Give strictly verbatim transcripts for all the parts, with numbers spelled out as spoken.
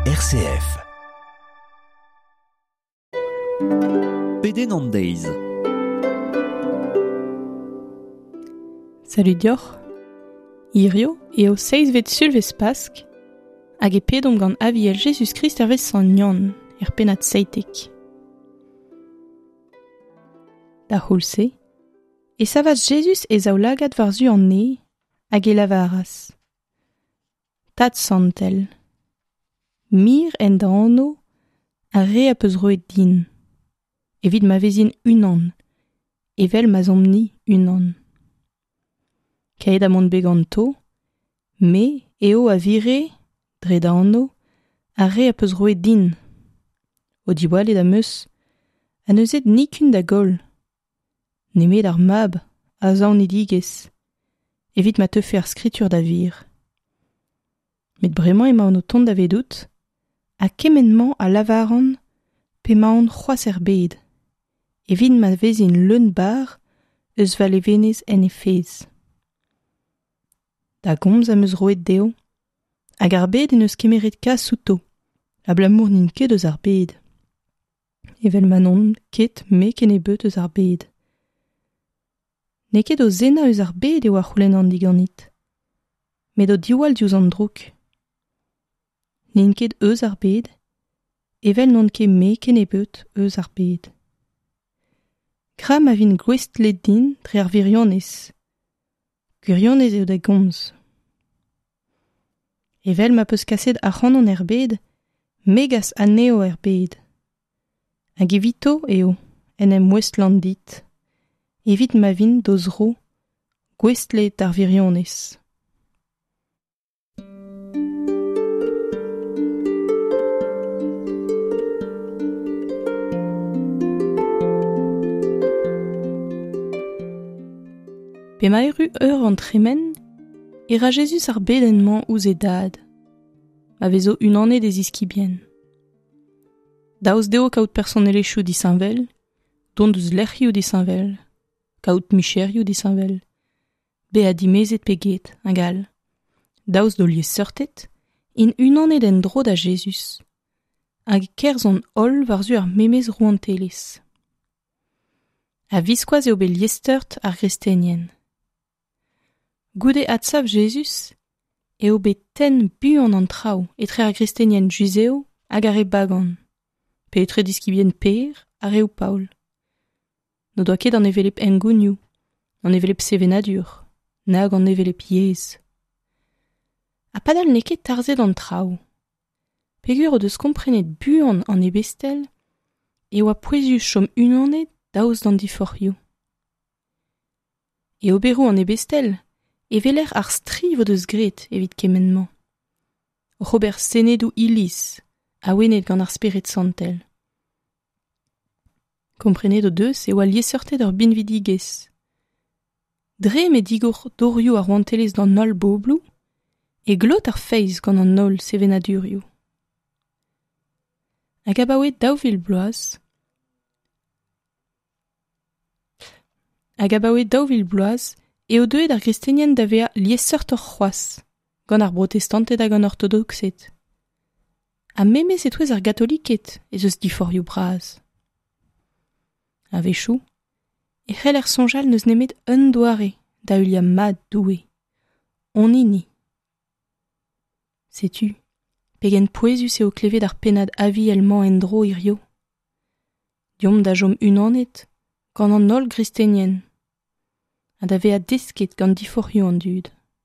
R C F. Peden an deiz. Salut dior. Irio eo seizvet sulvez pask hag e pedom gant aviel Jesus Christ er vez san Yann, er pennad seitek. Da c'houlse, e savat Jesus e zaoulagad war-zu an ne hag e lavaras. Tad santel. Mir en da anno a re a peus roet din. Evit ma vezin unan, evel ma zomni unan. Kaet a mont beganto, me eo a vire, dre da anno, a re a peus roet din. O diwalet a meus, a neuzet nikun da gol. Nemet ar mab, a zaon idigez, evit ma teufe ar skritur da vir. Met bremañ emaon o tont da vedout, a kemenman a lavaran pe maon c'hoaz er bed, evit ma vezin leun bar eus va levenez en e fez. Da gomz am eus roet deo, hag ar bed en eus kemeret ka souto, a blamour nin ket eus ar bed. Evel manon ket me ken e beut eus ar bed. Ne ket o zena eus ar bed eo ar c'houlenn an diganit, met o diwall diouz an drouk. Nin ket eus ar bed, evel non ket me ken e beut eus ar bed. Gra ma vin gwestlet din dre ar virionez. Gwirionez eo da gomz. Evel ma peus kaset ac'hanon er bed, megas aneo er bed. Hag evito eo, en em Westland dit, evit ma vin doz ro, gwestlet ar virionez. Pe ma eru eur an tremen, era Jesus ar bedenman ouz e dad, ma vezo unanne des iskibien. Daouz deo kaout personelechou disanvel, dont eus lerc'hioù disanvel, kaout micherioù disanvel, be a dimezet peget, agal. Daouz do liez seurtet, in unanne den dro da Jesus, hag kerz an hol war-zu ar memez rouantelez. A viskoaz eo be liesteurt ar grestenien. Goude atsav Jesus eo bet ten buan an traoù etre ar grestenien juzeo hag ar e bagan, pe etre diskibien per ar eo Paul. No doa ket an evelep engounioù, an evelep sevenadur, nag an evelep yez. A padal ne ket tarzet an traoù. Pegur o deus komprenet buan an e bestel eo a pouezus chom unanet daouz d'an diforioù. E oberou an e bestel, eveler ar striv o deus gret evit kemenman. Robert senedou ilis, a wenet gant ar spirit santel. Komprenet o deus eo a lieseurtet ur binvidigez. Dre me digor dorioù ar rouantelez d'an nol boblou, e glot ar feiz gant an nol sevenadurioù. Hag abaoe daouvil bloaz, hag abaoe daouvil bloaz, eo deuet ar grestenien da vea lieseurt ur c'hoaz, gant ar protestantet hag an orthodoxet. A memez etouez ar gatoliket ez eus diforioù braz. A vechou, e c'hell er sonjal neus nemet un doare da ulia mad doue. On ini. Setu, pegen pouezus eo klevet ar pennad avi elman en dro irio. Diom da jom unanet, gant an ol grestenien, ha da vea desket gant diforioù an dud.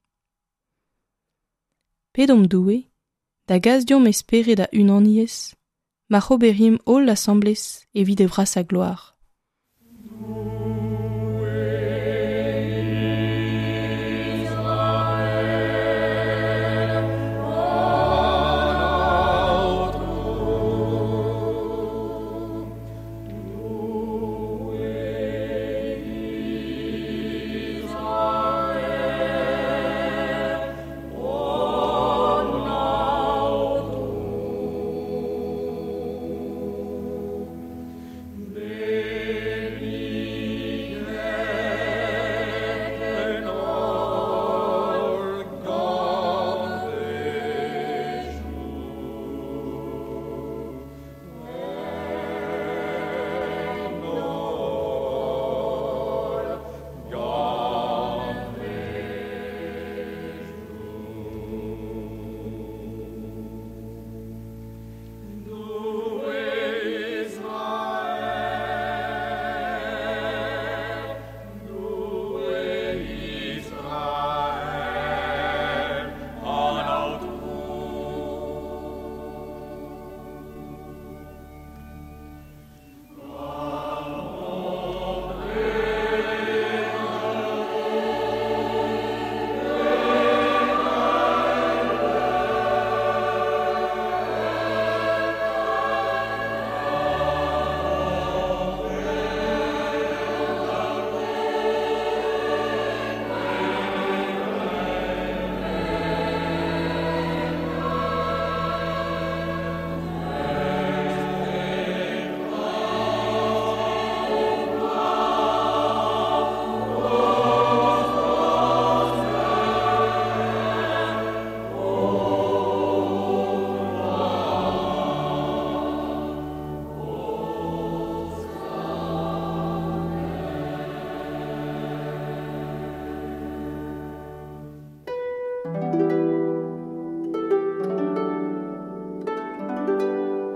Pedom doue, da gaz diom espere da unaniez, ma c'oberiem ol l'assemblez evit e vras a gloar. Veni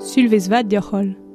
sulvez vat diolchol.